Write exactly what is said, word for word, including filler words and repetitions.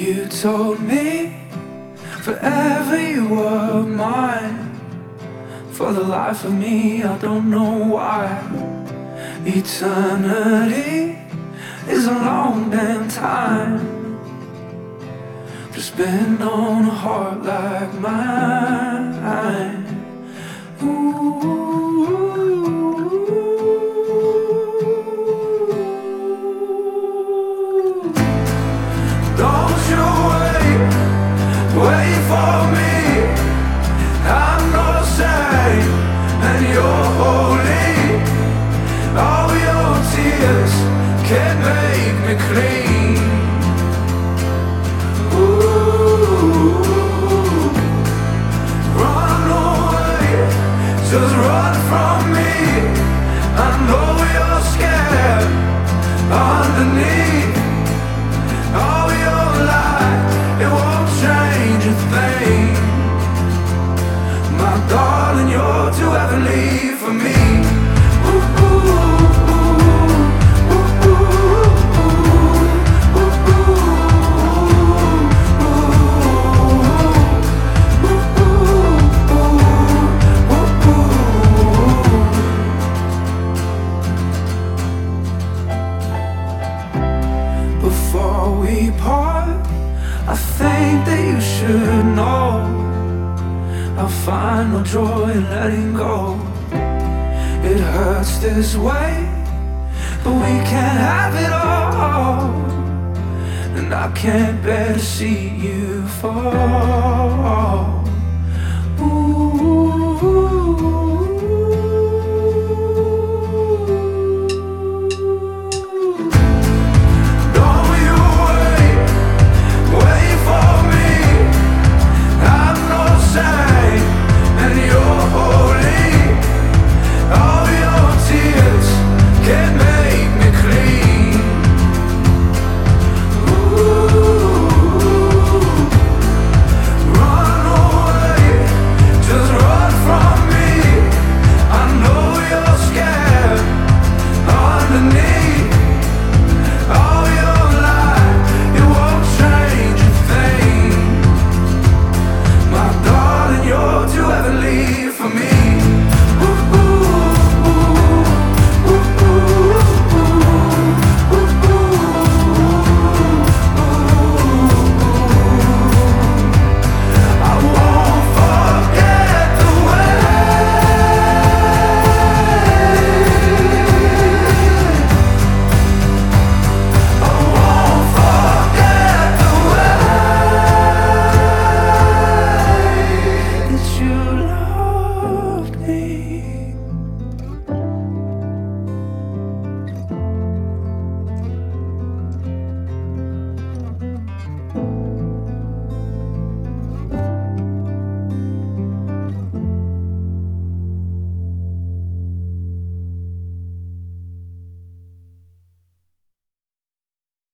You told me forever you were mine. For the life of me, I don't know why. Eternity is a long damn time to spend on a heart like mine. Ooh. Don't you wait, wait for me. I'm no saint and you're holy. All your tears can make me clean. Ooh, run away, just run from me. I know you're scared underneath all your life. It won't change a thing. My darling, you're too heavenly for me. Ooh, ooh, ooh, ooh, ooh, ooh, ooh. Before we part, I think that you should know I'll find no joy in letting go. It hurts this way, but we can't have it all. And I can't bear to see you fall. Ooh.